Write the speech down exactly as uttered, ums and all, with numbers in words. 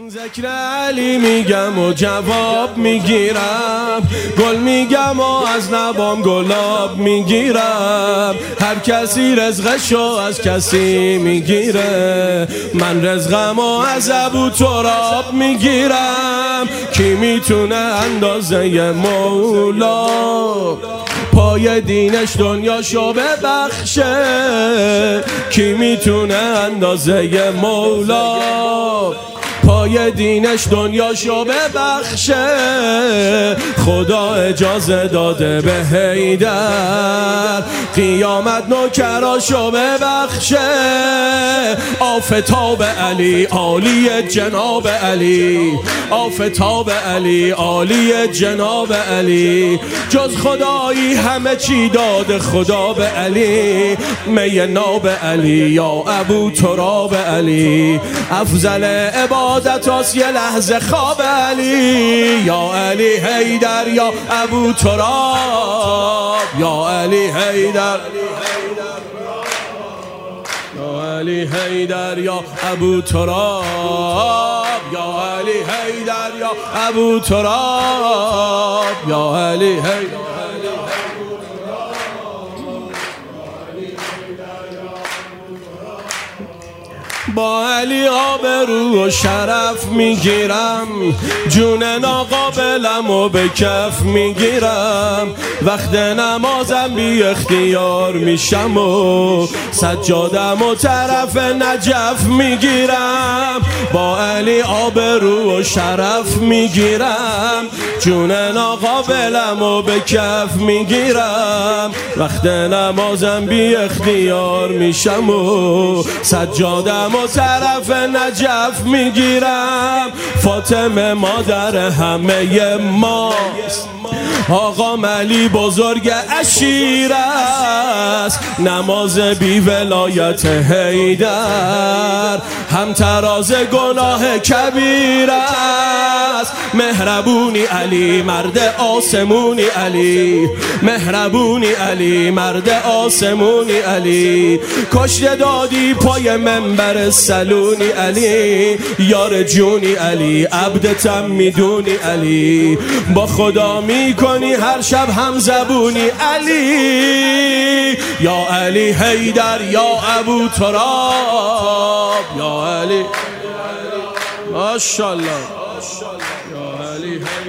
ذکر علی میگم و جواب میگیرم، گل میگم و از لبام گلاب میگیرم. هر کسی رزقشو از کسی میگیره، من رزقم و از ابو تراب میگیرم. کی میتونه اندازه مولا پای دینش دنیاشو ببخشه؟ کی میتونه اندازه مولا پای دینش دنیاشو ببخشه؟ خدا اجازه داده به حیدر قیامت نوکراشو ببخشه. آفتاب علی عالی جناب علی، آفتاب علی عالی جناب علی. جز خدایی همه چی داده خدا به علی. می ناب علی یا ابو تراب علی، افضل عبادت هاست یه لحظه خواب علی. یا علی حیدر یا ابو تراب، یا علی حیدر، یا علی حیدر یا ابو تراب، یا علی حیدر یا ابو تراب، یا علی حیدر. با علی آبرو و شرف میگیرم، جون ناقابلم و به کف میگیرم. وقت نمازم بی اختیار میشم و سجادم و طرف نجف میگیرم. با علی آبرو و شرف میگیرم، جون ناقابلم و به کف میگیرم. وقت نمازم بی اختیار میشم و سجادم و طرف نجف میگیرم. فاطمه مادر همه ماست، آقا علی بزرگ عشیر است. نماز بی ولایت حیدر هم تراز گناه کبیر است. مهربونی علی مرد آسمونی علی، مهربونی علی مرد آسمونی علی. کشته دادی پای منبر سلونی علی، یار جونی علی عبدتم میدونی علی. با خدا میکنی هر شب هم زبونی علی. یا علی حیدر یا ابو تراب، یا علی ماشاءالله، یا علی حیدر.